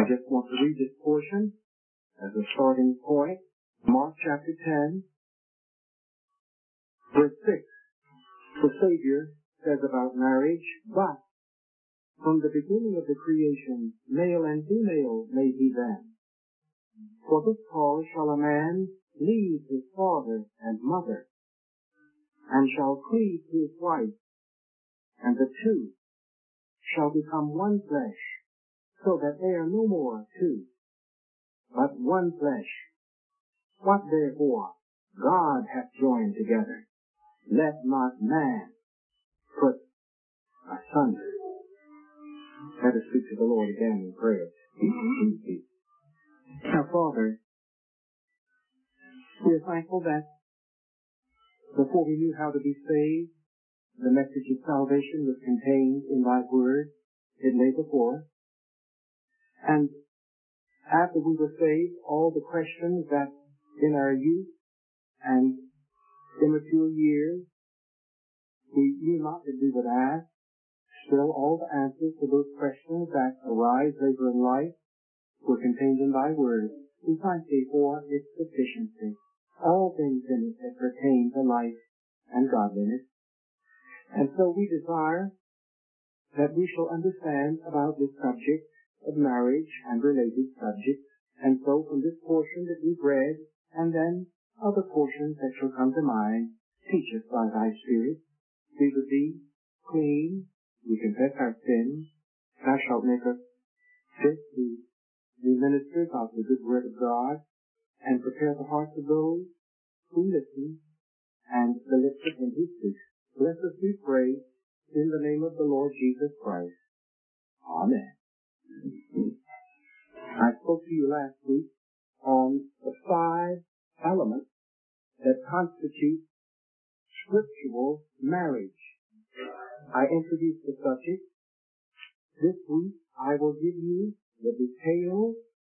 I just want to read this portion as a starting point. Mark chapter 10, verse 6. The Savior says about marriage, "But from the beginning of the creation, male and female made he them. For this cause shall a man leave his father and mother, and shall cleave to his wife, and the two shall become one flesh, so that they are no more two, but one flesh. What therefore God hath joined together, let not man put asunder." Let us speak to the Lord again in prayer. Now, Father, we are thankful that before we knew how to be saved, the message of salvation was contained in Thy Word. It lay before us. And after we were saved, all the questions that in our youth and immature years we knew not that we would ask, still all the answers to those questions that arise later in life were contained in Thy Word. We thank Thee for its sufficiency. All things in it that pertain to life and godliness. And so we desire that we shall understand about this subject of marriage and related subjects. And so from this portion that we've read, and then other portions that shall come to mind, teach us by Thy Spirit. We would be clean. We confess our sins. Thou shalt make us fit to be ministers of the good word of God, and prepare the hearts of those who listen and the lips of him who speaks. Bless us, we pray, in the name of the Lord Jesus Christ. Amen. I spoke to you last week on the 5 elements that constitute scriptural marriage. I introduced the subject. This week I will give you the details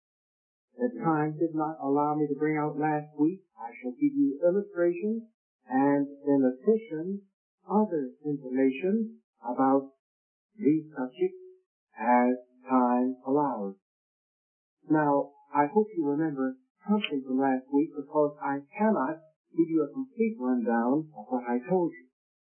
that time did not allow me to bring out last week. I shall give you illustrations and, in addition, other information about these subjects as time allows. Now, I hope you remember something from last week, because I cannot give you a complete rundown of what I told you.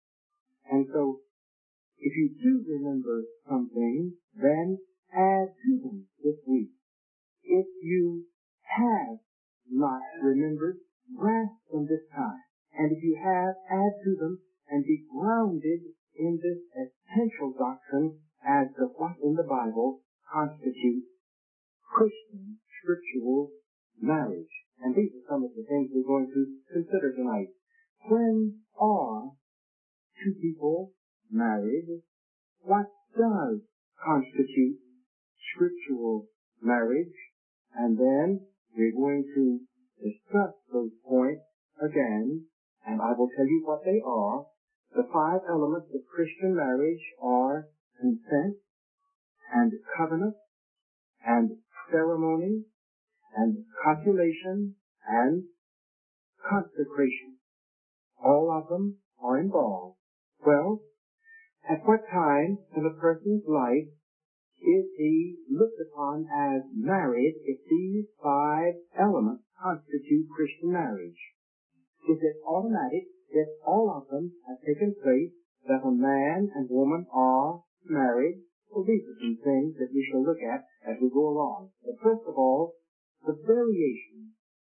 And so, if you do remember something, then add to them this week. If you have not remembered, grasp them this time. And if you have, add to them and be grounded in this essential doctrine as to what in the Bible constitutes Christian scriptural marriage. And these are some of the things we're going to consider tonight. When are two people married? What does constitute scriptural marriage? And then we're going to discuss those points again, and I will tell you what they are. The 5 elements of Christian marriage are consent, and covenant, and ceremony, and copulation, and consecration. All of them are involved. Well, at what time in a person's life is he looked upon as married if these 5 elements constitute Christian marriage? Is it automatic if all of them have taken place that a man and woman are married? Well, these are some things that we shall look at as we go along. But first of all, the variation.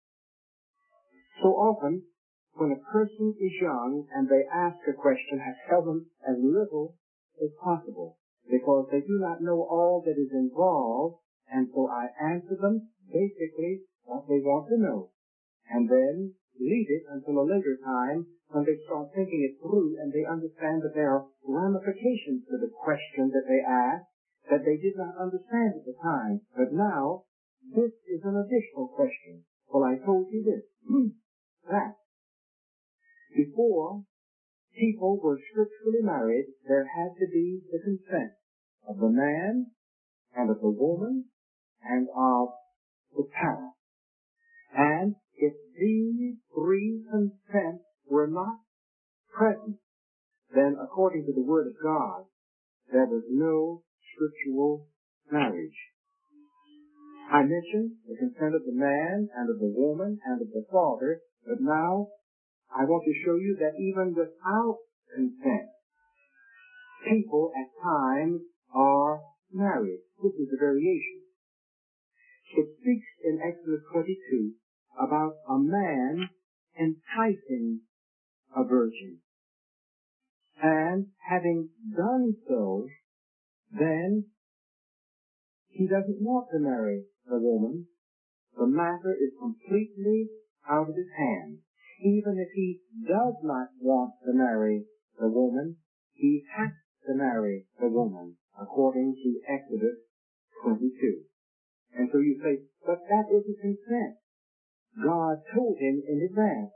So often, when a person is young and they ask a question, I tell them as little as possible, because they do not know all that is involved, and so I answer them basically what they want to know, and then leave it until a later time when they start thinking it through and they understand that there are ramifications to the question that they ask that they did not understand at the time. But now, this is an additional question. Well, I told you this, that before people were scripturally married, there had to be the consent of the man and of the woman and of the parent. And if these 3 consents were not present, then according to the Word of God, there was no scriptural marriage. I mentioned the consent of the man and of the woman and of the father, but now I want to show you that even without consent, people at times are married. This is a variation. It speaks in Exodus 22 about a man enticing a virgin. And having done so, then he doesn't want to marry the woman. The matter is completely out of his hands. Even if he does not want to marry the woman, he has to marry the woman, according to Exodus 22. And so you say, but that isn't consent. God told him in advance.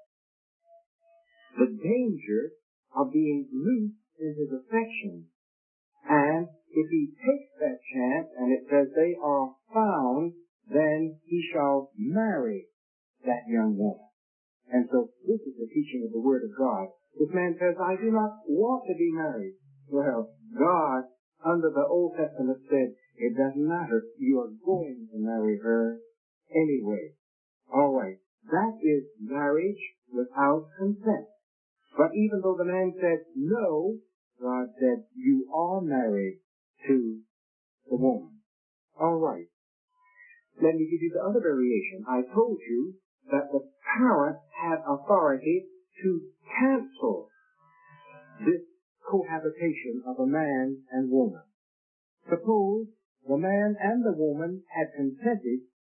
The danger of being loose in his affection. And if he takes that chance and it says they are found, then he shall marry that young woman. And so this is the teaching of the Word of God. This man says, I do not want to be married. Well, God, under the Old Testament, said, it doesn't matter. You are going to marry her anyway. All right. That is marriage without consent. But even though the man said no, God said, you are married to the woman. All right. Let me give you the other variation. I told you that the parent had authority to cancel this cohabitation of a man and woman. Suppose the man and the woman had consented,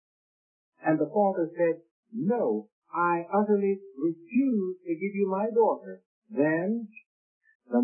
and the father said, no, I utterly refuse to give you my daughter. Then the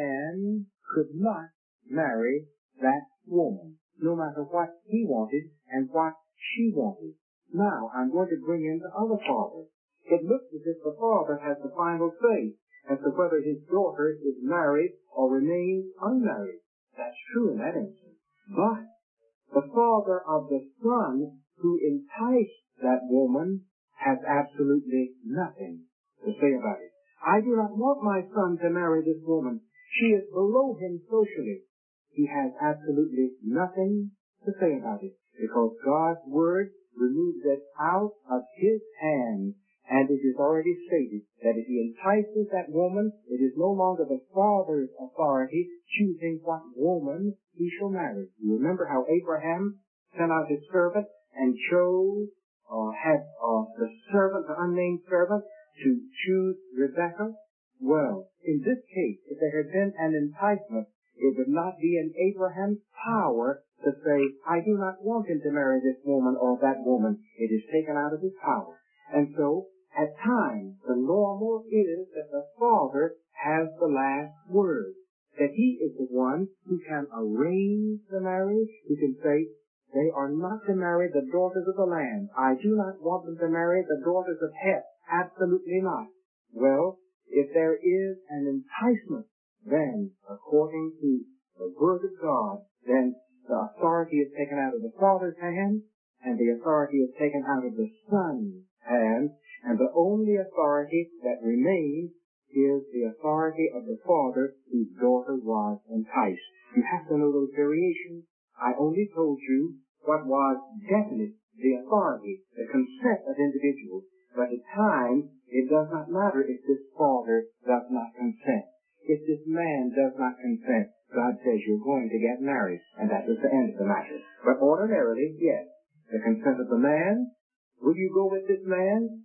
man could not marry that woman, no matter what he wanted and what she wanted. Now, I'm going to bring in the other father. It looks as if the father has the final say as to whether his daughter is married or remains unmarried. That's true in that instance. But the father of the son who enticed that woman has absolutely nothing to say about it. I do not want my son to marry this woman. She is below him socially. He has absolutely nothing to say about it because God's word removes it out of his hands, and it is already stated that if he entices that woman, it is no longer the father's authority choosing what woman he shall marry. You remember how Abraham sent out his servant and chose had the servant, the unnamed servant, to choose Rebekah? Well, in this case, if there had been an enticement, it would not be in Abraham's power to say, I do not want him to marry this woman or that woman. It is taken out of his power. And so, at times, the normal is that the father has the last word, that he is the one who can arrange the marriage, who can say, they are not to marry the daughters of the land. I do not want them to marry the daughters of Heth. Absolutely not. Well, if there is an enticement, then, according to the Word of God, then the authority is taken out of the father's hand, and the authority is taken out of the son's hand, and the only authority that remains is the authority of the father whose daughter was enticed. You have to know those variations. I only told you what was definite, the authority, the consent of individuals. But at times, it does not matter if this father does not consent. If this man does not consent, God says you're going to get married, and that is the end of the matter. But ordinarily, yes, the consent of the man, will you go with this man?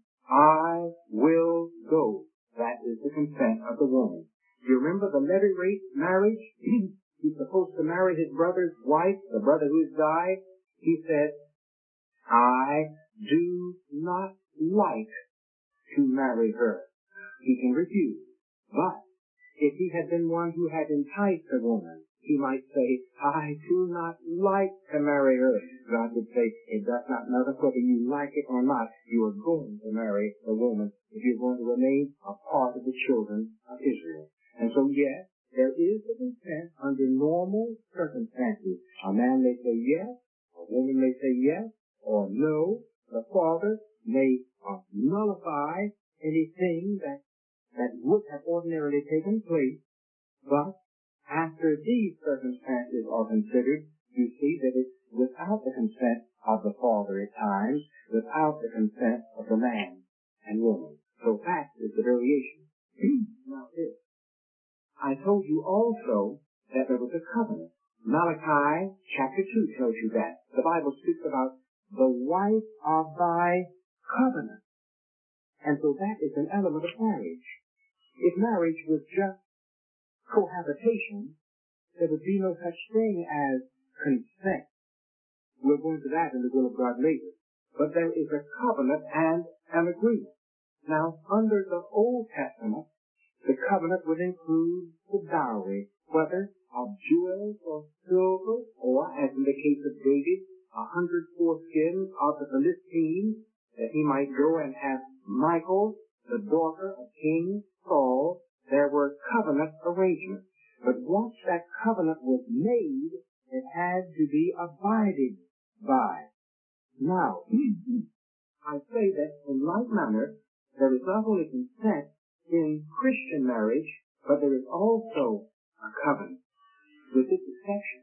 I will go. That is the consent of the woman. You remember the Levirate marriage? He's supposed to marry his brother's wife, the brother who has died. He said, I do not like to marry her. He can refuse. But if he had been one who had enticed a woman, he might say, I do not like to marry her. God would say, it does not matter whether you like it or not. You are going to marry the woman if you're going to remain a part of the children of Israel. And so, yes, there is a consent under normal circumstances. A man may say yes, a woman may say yes, or no. The father may nullify anything that would have ordinarily taken place, but after these circumstances are considered, you see that it's without the consent of the father at times without the consent of the man and woman. So that is the variation. Now this. I told you also that there was a covenant. Malachi chapter 2 tells you that. The Bible speaks about the wife of thy covenant. And so that is an element of marriage. If marriage was just cohabitation, there would be no such thing as consent. We'll go into that in the will of God later. But there is a covenant and an agreement. Now, under the Old Testament, the covenant would include the dowry, whether of jewels or silver, or, as in the case of David, 100 foreskins of the Philistines, that he might go and have Michal, the daughter of King Saul. There were covenant arrangements. But once that covenant was made, it had to be abided by. Now, I say that in like manner, there is not only consent in Christian marriage, but there is also a covenant. With this exception,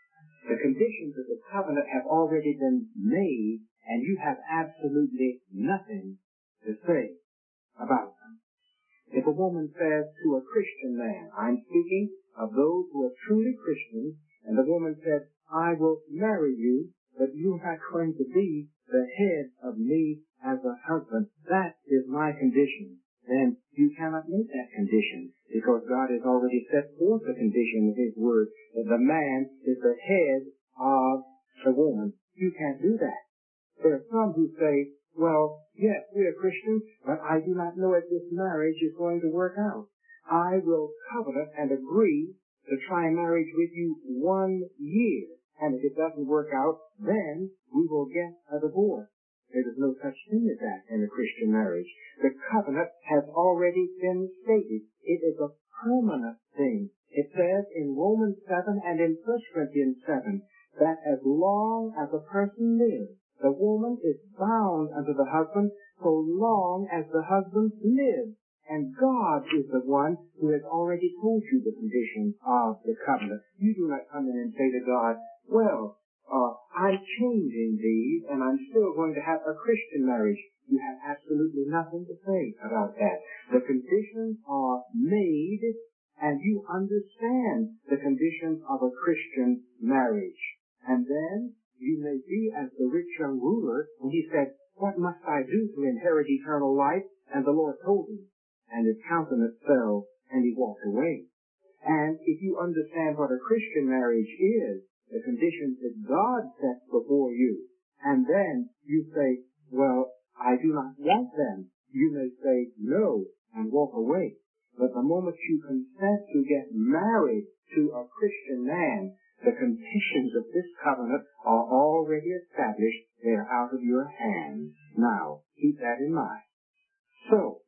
the conditions of the covenant have already been made, and you have absolutely nothing to say about them. If a woman says to a Christian man, I'm speaking of those who are truly Christians, and the woman says, I will marry you, but you're not going to be the head of me as a husband. That is my condition. Then you cannot make that condition, because God has already set forth the condition in His Word, that the man is the head of the woman. You can't do that. There are some who say, well, yes, we are Christians, but I do not know if this marriage is going to work out. I will covenant and agree to try marriage with you 1 year, and if it doesn't work out, then we will get a divorce. There is no such thing as that in a Christian marriage. The covenant has already been stated. It is a permanent thing. It says in Romans 7 and in 1 Corinthians 7 that as long as a person lives, the woman is bound unto the husband so long as the husband lives. And God is the one who has already told you the conditions of the covenant. You do not come in and say to God, well, I'm changing these and I'm still going to have a Christian marriage. You have absolutely nothing to say about that. The conditions are made and you understand the conditions of a Christian marriage. And then you may be as the rich young ruler when he said, what must I do to inherit eternal life? And the Lord told him. And his countenance fell, and he walked away. And if you understand what a Christian marriage is, the conditions that God sets before you, and then you say, well, I do not want them, you may say no and walk away. But the moment you consent to get married to a Christian man, the conditions of this covenant are already established. They are out of your hands. Now, keep that in mind. So,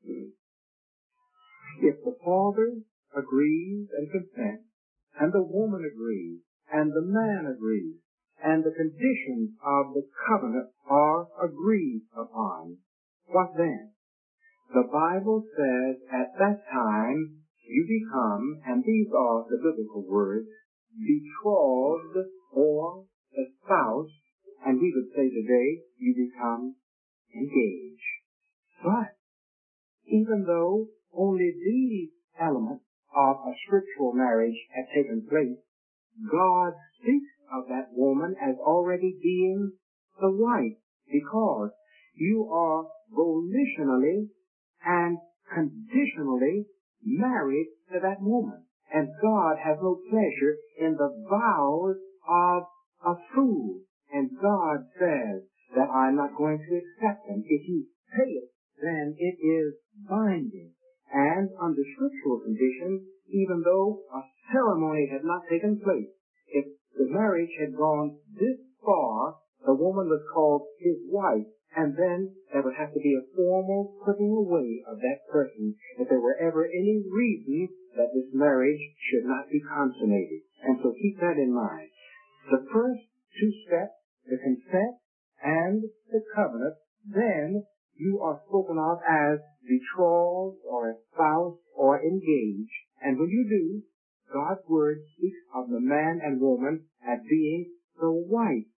if the father agrees and consents, and the woman agrees, and the man agrees, and the conditions of the covenant are agreed upon, what then? The Bible says at that time you become, and these are the biblical words, betrothed or espoused, and we would say today you become engaged. But even though only these elements of a scriptural marriage have taken place, God speaks of that woman as already being the wife, because you are volitionally and conditionally married to that woman. And God has no pleasure in the vows of a fool. And God says that I'm not going to accept them. If you say it, then it is binding. And under scriptural conditions, even though a ceremony had not taken place, if the marriage had gone this far, the woman was called his wife, and then there would have to be a formal putting away of that person if there were ever any reason that this marriage should not be consummated. And so keep that in mind. The first two steps, the consent and the covenant, then you are spoken of as betrothed or espoused or engaged. And when you do, God's word speaks of the man and woman as being the wife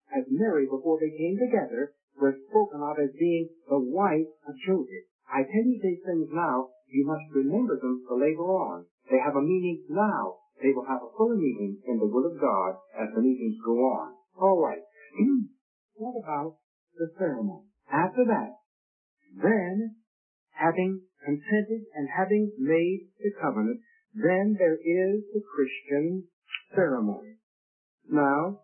as Mary before they came together were spoken of as being the wife of Joseph. I tell you these things now, you must remember them for later on. They have a meaning now. They will have a fuller meaning in the will of God as the meetings go on. All right. What about the ceremony? After that, then, having consented and having made the covenant, then there is the Christian ceremony. Now,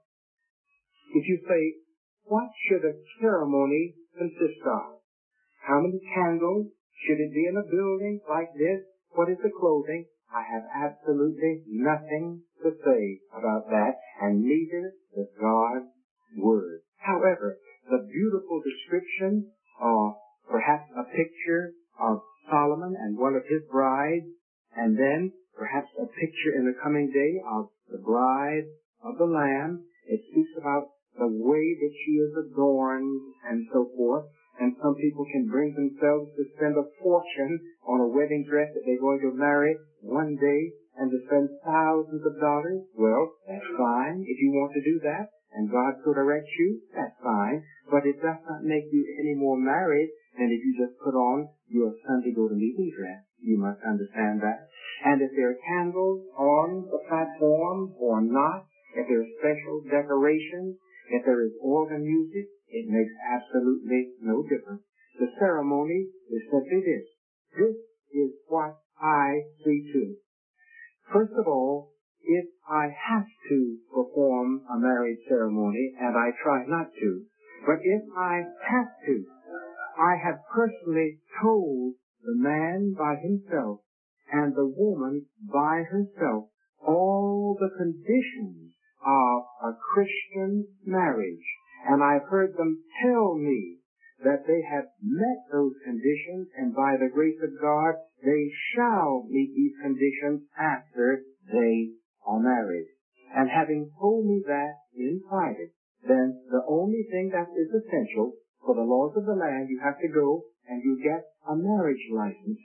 if you say, what should a ceremony consist of? How many candles? Should it be in a building like this? What is the clothing? I have absolutely nothing to say about that, and neither does God's Word. However, the beautiful description of perhaps a picture of Solomon and one of his brides, and then perhaps a picture in the coming day of the bride of the Lamb. It speaks about the way that she is adorned and so forth. And some people can bring themselves to spend a fortune on a wedding dress that they're going to marry one day and to spend thousands of dollars. Well, that's fine if you want to do that, and God so directs you, that's fine. But it does not make you any more married than if you just put on your Sunday go-to-meeting dress. You must understand that. And if there are candles on the platform or not, if there are special decorations, if there is organ music, it makes absolutely no difference. The ceremony is simply this. This is what I see to. First of all, if I have to perform a marriage ceremony, and I try not to, but if I have to, I have personally told the man by himself and the woman by herself all the conditions of a Christian marriage. And I've heard them tell me that they have met those conditions, and by the grace of God, they shall meet these conditions after they are married. And having told me that in private, then the only thing that is essential for the laws of the land, you have to go and you get a marriage license.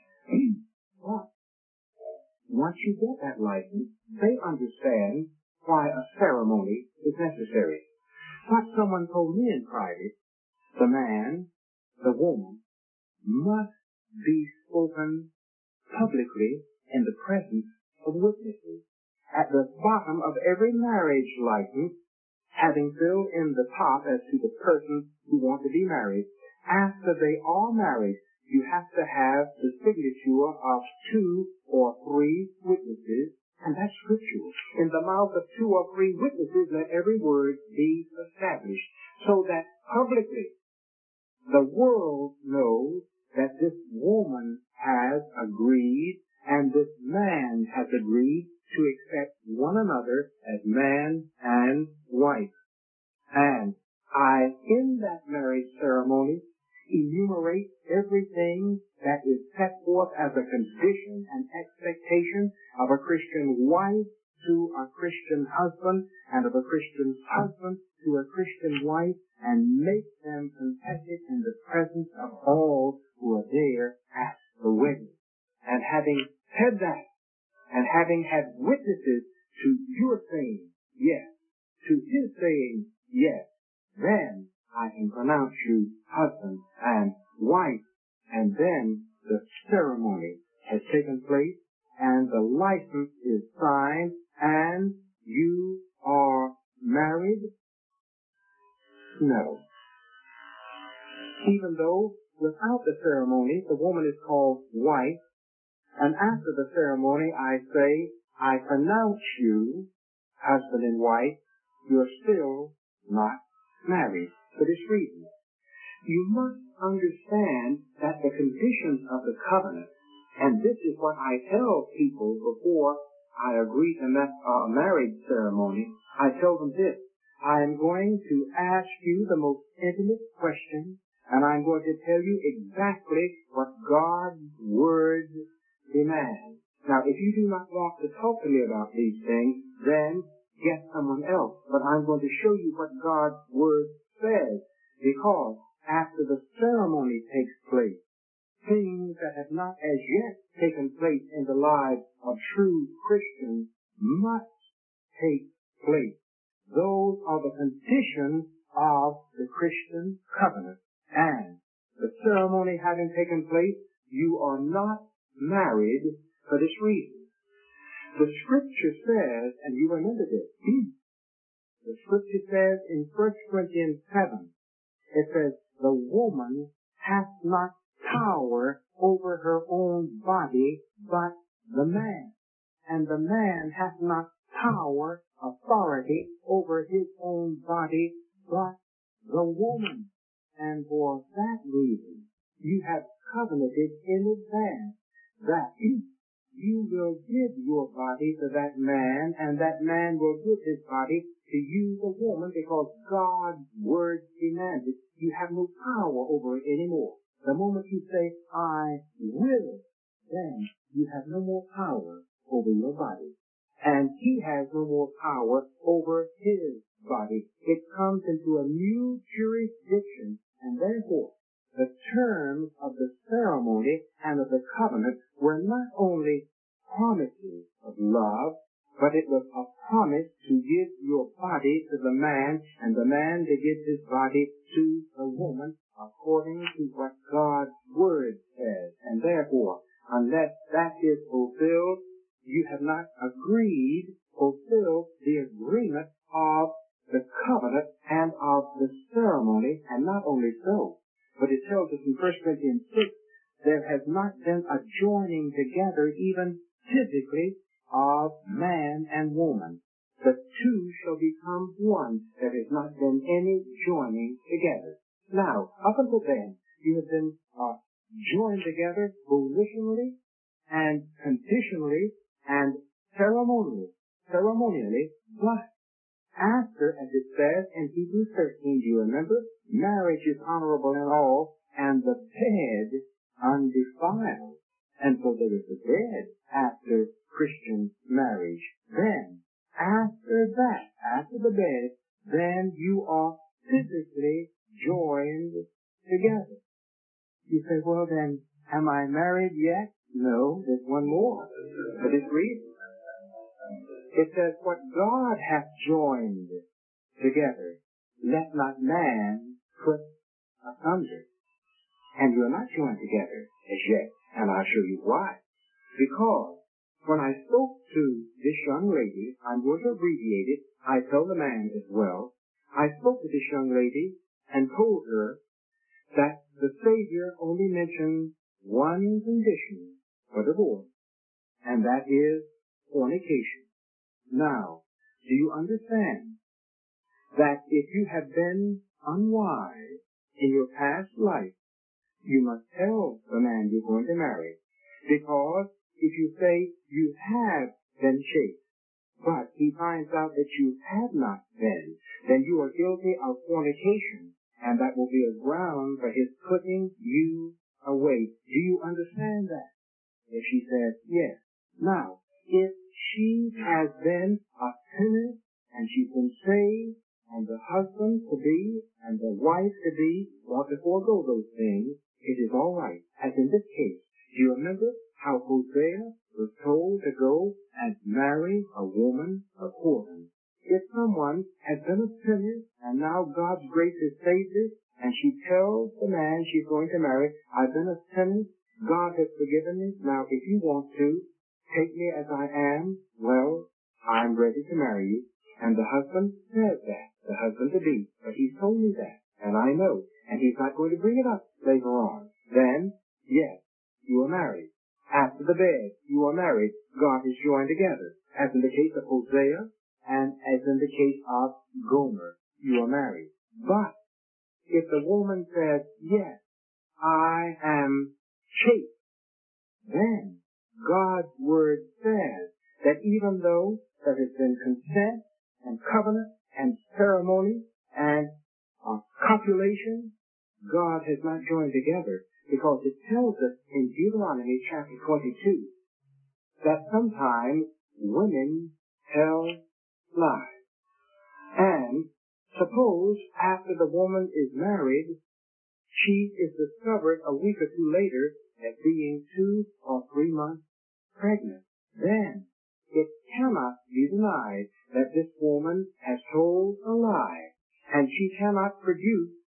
But once you get that license, they understand why a ceremony is necessary. What someone told me in private, the man, the woman, must be spoken publicly in the presence of witnesses. At the bottom of every marriage license, having filled in the top as to the persons who want to be married, after they are married, you have to have the signature of 2 or 3 witnesses. And that's scriptural. In the mouth of 2 or 3 witnesses, let every word be established. So that publicly, the world knows that this woman has agreed and this man has agreed to accept one another as man and wife. And I, in that marriage ceremony, enumerate everything that is set forth as a condition and expectation of a Christian wife to a Christian husband, and of a Christian husband to a Christian wife, and make them confess it in the presence of all who are there at the wedding. And having said that, and having had witnesses to your saying yes, to his saying yes, then I can pronounce you husband and wife, and then the ceremony has taken place, and the license is signed, and you are married? No. Even though without the ceremony the woman is called wife, and after the ceremony I say, I pronounce you husband and wife, you're still not married. For this reason, you must understand that the conditions of the covenant, and this is what I tell people before I agree to a marriage ceremony, I tell them this: I am going to ask you the most intimate question, and I'm going to tell you exactly what God's Word demands. Now, if you do not want to talk to me about these things, then get someone else. But I'm going to show you what God's Word says, because after the ceremony takes place, things that have not as yet taken place in the lives of true Christians must take place. Those are the conditions Christian covenant. And the ceremony having taken place, you are not married for this reason. The scripture says, and you remember this, the scripture says in 1 Corinthians 7, it says, the woman hath not power over her own body, but the man. And the man hath not power, authority over his own body, but the woman. And for that reason, you have covenanted in advance that you will give your body to that man, and that man will give his body to you, the woman, because God's word demands it. You have no power over it anymore. The moment you say, I will, then you have no more power over your body. And he has no more power over his body. It comes into a new jurisdiction, and therefore the terms of the ceremony and of the covenant were not only promises of love, but it was a promise to give your body to the man, and the man to give his body to the woman, according to what God's word says. And therefore, unless that is fulfilled, you have not fulfilled the agreement of the covenant and of the ceremony. And not only so, but it tells us in 1 Corinthians 6, there has not been a joining together, even physically, of man and woman. The two shall become one. There has not been any joining together. Now, up until then, you have been joined together volitionally and conditionally and ceremonially, but after, as it says in Hebrews 13, do you remember? Marriage is honorable in all, and the bed undefiled. And so there is a bed after Christian marriage. Then, after the bed, then you are physically joined together. You say, well then, am I married yet? No, there's one more. For this reason. It says, what God hath joined together, let not man put asunder. And you're not joined together as yet. And I'll show you why. Because when I spoke to this young lady, I'm going to abbreviate it. I tell the man as well. I spoke to this young lady and told her that the Savior only mentioned one condition for divorce, and that is fornication. Now, do you understand that if you have been unwise in your past life, you must tell the man you're going to marry? Because if you say you have been chaste, but he finds out that you have not been, then you are guilty of fornication, and that will be a ground for his putting you away. Do you understand that? If she says yes. Now, if she has been a sinner, and she's been saved, and the husband to be, and the wife to be, want to forego those things, it is all right. As in this case, do you remember how Hosea was told to go and marry a woman of whoredom? If someone has been a sinner, and now God's grace has saved her, and she tells the man she's going to marry, I've been a sinner, God has forgiven me, now if you want to, take me as I am, well, I'm ready to marry you. And the husband says that, the husband to be, but he's told me that, and I know, and he's not going to bring it up later on. Then, yes, you are married. After the bed, you are married. God is joined together. As in the case of Hosea, and as in the case of Gomer, you are married. But, if the woman says, yes, I am chaste, then God's word says that even though there has been consent and covenant and ceremony and copulation, God has not joined together, because it tells us in Deuteronomy chapter 22 that sometimes women tell lies. And suppose after the woman is married, she is discovered a week or two later as being 2 or 3 months pregnant. Then it cannot be denied that this woman has told a lie, and she cannot produce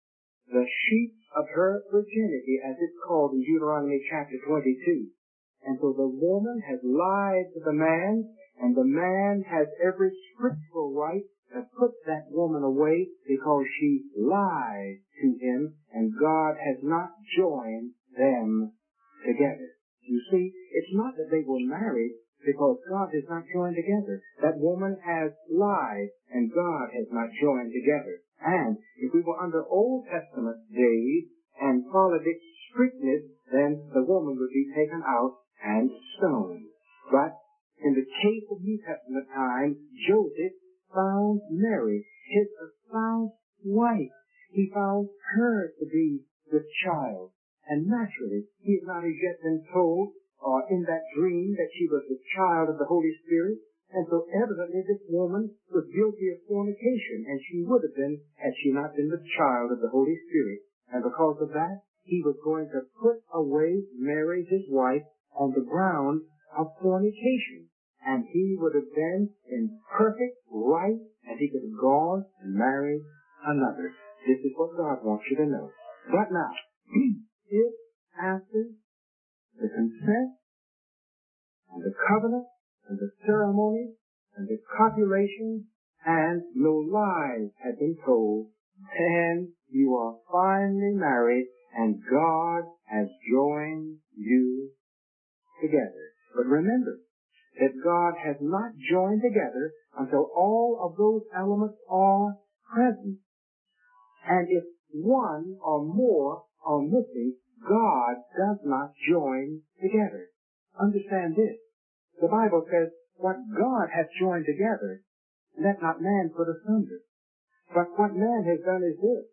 the sheep of her virginity, as it's called in Deuteronomy chapter 22. And so the woman has lied to the man, and the man has every scriptural right to put that woman away because she lied to him, and God has not joined them together. You see, it's not that they were married because God has not joined together. That woman has lied, and God has not joined together. And if we were under Old Testament days and followed its strictness, then the woman would be taken out and stoned. But in the case of New Testament times, Joseph found Mary, his espoused wife. He found her to be the child. And naturally, he had not as yet been told in that dream that she was the child of the Holy Spirit. And so evidently this woman was guilty of fornication, and she would have been had she not been the child of the Holy Spirit. And because of that, he was going to put away Mary, his wife, on the ground of fornication. And he would have been in perfect right, and he could have gone and married another. This is what God wants you to know. But now, if after the consent and the covenant and the ceremony and the copulation and no lies have been told, then you are finally married and God has joined you together. But remember that God has not joined together until all of those elements are present. And if one or more are missing, God does not join together. Understand this. The Bible says, what God hath joined together, let not man put asunder. But what man has done is this.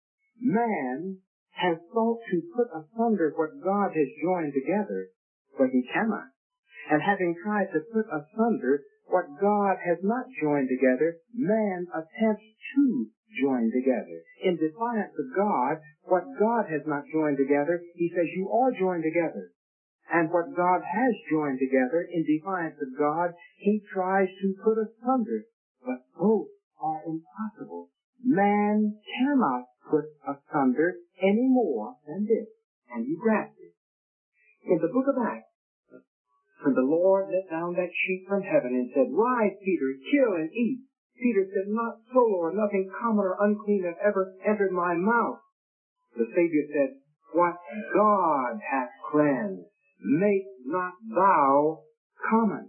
Man has sought to put asunder what God has joined together, but he cannot. And having tried to put asunder what God has not joined together, man attempts to join together. In defiance of God, what God has not joined together, he says you are joined together. And what God has joined together, in defiance of God, he tries to put asunder. But both are impossible. Man cannot put asunder any more than this. And you grasp it. In the book of Acts, when the Lord let down that sheet from heaven and said, "Rise, Peter, kill and eat," Peter said, "Not so, Lord, nothing common or unclean has ever entered my mouth." The Savior said, "What God hath cleansed, make not thou common."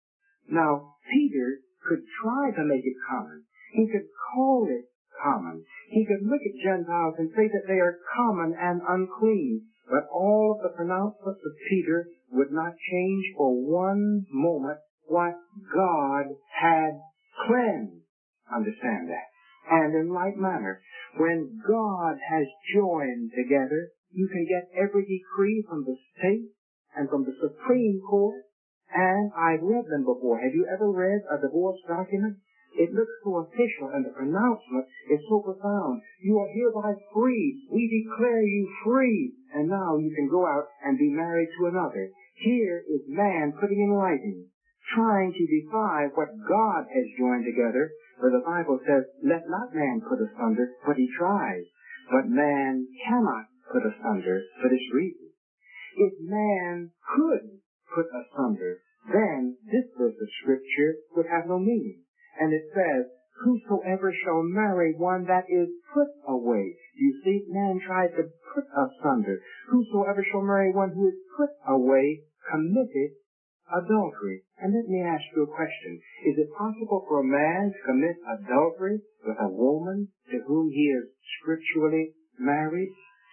Now, Peter could try to make it common. He could call it common. He could look at Gentiles and say that they are common and unclean. But all of the pronouncements of Peter would not change for one moment what God had cleansed. Understand that. And in like manner, when God has joined together, you can get every decree from the state and from the Supreme Court, and I've read them before. Have you ever read a divorce document? It looks so official, and the pronouncement is so profound. You are hereby free. We declare you free. And now you can go out and be married to another. Here is man putting in writing, trying to defy what God has joined together. For the Bible says, "Let not man put asunder," but he tries. But man cannot put asunder for this reason. If man could put asunder, then this verse of Scripture would have no meaning. And it says, "Whosoever shall marry one that is put away." You see, man tried to put asunder. Whosoever shall marry one who is put away committed adultery. And let me ask you a question. Is it possible for a man to commit adultery with a woman to whom he is scripturally married?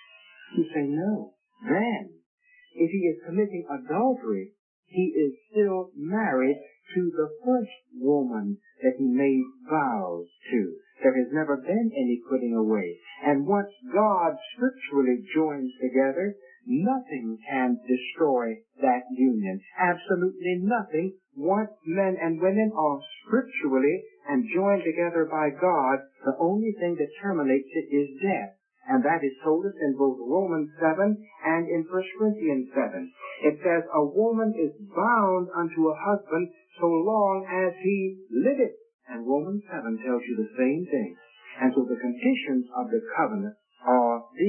You say no. Then, if he is committing adultery, he is still married to the first woman that he made vows to. There has never been any putting away. And once God scripturally joins together, nothing can destroy that union. Absolutely nothing. Once men and women are scripturally and joined together by God, the only thing that terminates it is death. And that is told us in both Romans 7 and in 1 Corinthians 7. It says, "A woman is bound unto a husband so long as he liveth." And Romans 7 tells you the same thing. And so the conditions of the covenant are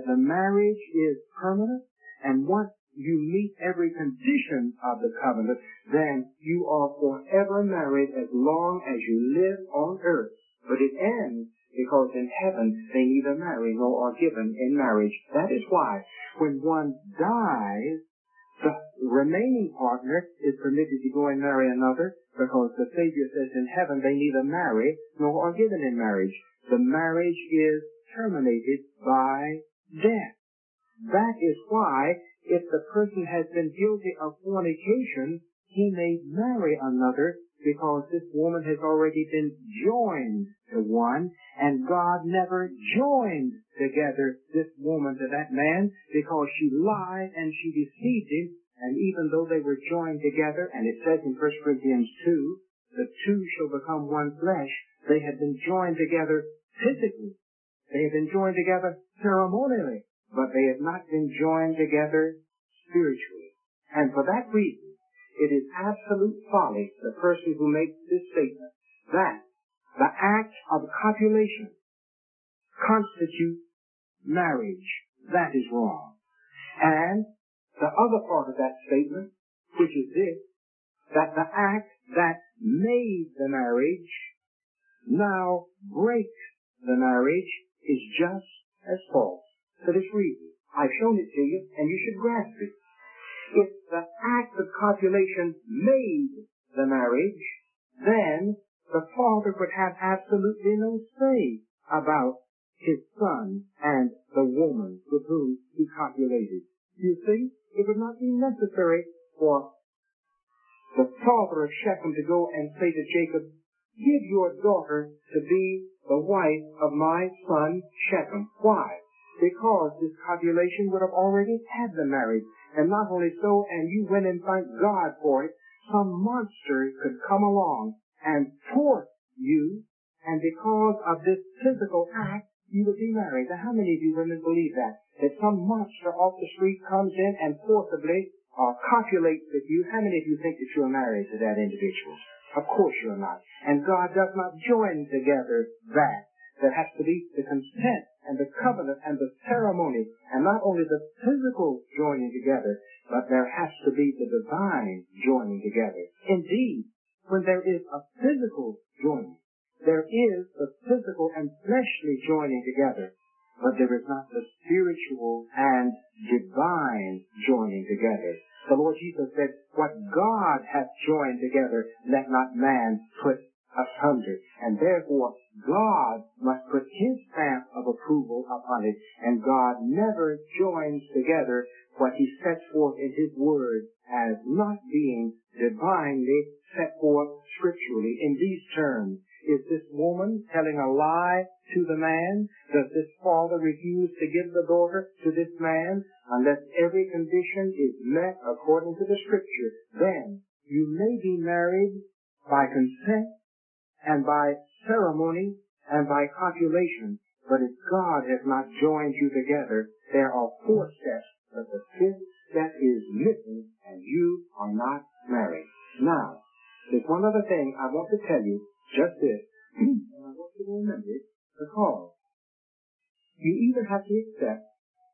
that the marriage is permanent, and once you meet every condition of the covenant, then you are forever married as long as you live on earth. But it ends because in heaven they neither marry nor are given in marriage. That is why when one dies, the remaining partner is permitted to go and marry another, because the Savior says in heaven they neither marry nor are given in marriage. The marriage is terminated by death. That is why if the person has been guilty of fornication, he may marry another, because this woman has already been joined to one, and God never joined together this woman to that man, because she lied and she deceived him. And even though they were joined together, and it says in 1 Corinthians 2, the two shall become one flesh, they had been joined together physically. They had been joined together ceremonially, but they have not been joined together spiritually. And for that reason, it is absolute folly, the person who makes this statement, that the act of copulation constitutes marriage. That is wrong. And the other part of that statement, which is this, that the act that made the marriage now breaks the marriage, is just as false. For this reason, I've shown it to you, and you should grasp it. If the act of copulation made the marriage, then the father would have absolutely no say about his son and the woman with whom he copulated. You see, it would not be necessary for the father of Shechem to go and say to Jacob, "Give your daughter to be the wife of my son Shechem." Why? Because this copulation would have already had the marriage. And not only so, and you went and thank God for it, some monster could come along and force you, and because of this physical act, you would be married. Now, how many of you women believe that? That some monster off the street comes in and forcibly copulates with you. How many of you think that you're married to that individual? Of course you're not. And God does not join together that. There has to be the consent and the covenant and the ceremony, and not only the physical joining together, but there has to be the divine joining together. Indeed, when there is a physical joining, there is the physical and fleshly joining together, but there is not the spiritual and divine joining together. The Lord Jesus said, "What God hath joined together, let not man put asunder." And therefore, God must put his stamp of approval upon it, and God never joins together what he sets forth in his word as not being divinely set forth scripturally. In these terms, is this woman telling a lie to the man? Does this father refuse to give the daughter to this man? Unless every condition is met according to the scripture, then you may be married by consent and by ceremony and by copulation. But if God has not joined you together, there are 4 steps, but the 5th step is missing, and you are not married. Now, there's one other thing I want to tell you, just this, and I want you to remember it, because you either have to accept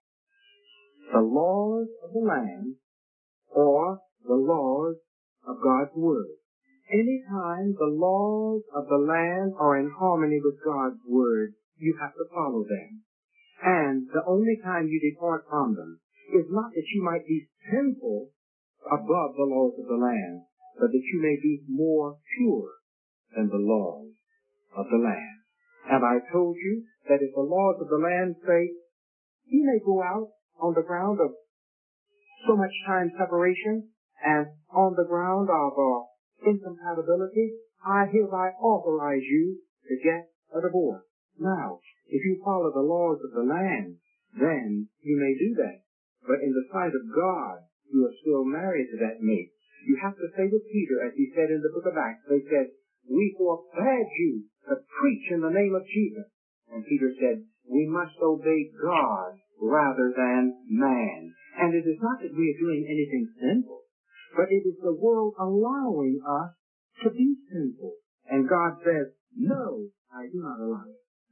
the laws of the land or the laws of God's Word. Anytime the laws of the land are in harmony with God's Word, you have to follow them. And the only time you depart from them is not that you might be sinful above the laws of the land, but that you may be more pure than the laws of the land. And I told you that if the laws of the land say, he may go out on the ground of so much time separation, and on the ground of incompatibility, I hereby authorize you to get a divorce. Now, if you follow the laws of the land, then you may do that. But in the sight of God, you are still married to that mate. You have to say with Peter, as he said in the book of Acts, they said, "We forbade you to preach in the name of Jesus." And Peter said, "We must obey God rather than man." And it is not that we are doing anything sinful, but it is the world allowing us to be sinful. And God says, "No, I do not allow it."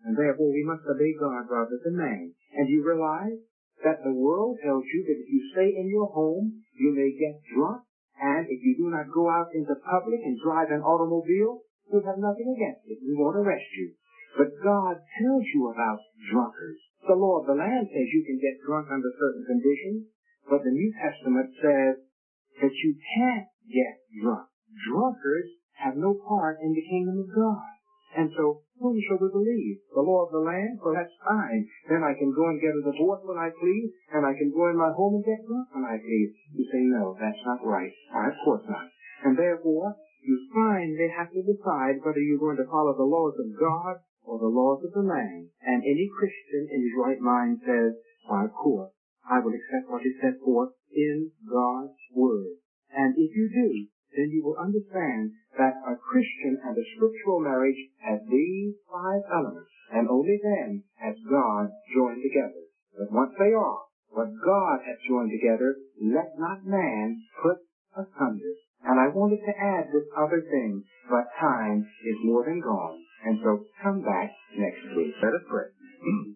and therefore we must obey God rather than man. And you realize that the world tells you that if you stay in your home, you may get drunk, and if you do not go out into public and drive an automobile, you have nothing against it. We won't arrest you. But God tells you about drunkards. The law of the land says you can get drunk under certain conditions, but the New Testament says that you can't get drunk. Drunkards have no part in the kingdom of God. And so, whom shall we believe? The law of the land? Well, that's fine. Then I can go and get a divorce when I please, and I can go in my home and get drunk when I please. You say, no, that's not right. Of course not. And therefore, you find they have to decide whether you're going to follow the laws of God or the laws of the man. And any Christian in his right mind says, why, of course, I will accept what is set forth in God's Word. And if you do, then you will understand that a Christian and a scriptural marriage has these 5 elements, and only then has God joined together. But once they are, what God has joined together, let not man put asunder. And I wanted to add this other thing, but time is more than gone. And so come back next week. Let us pray.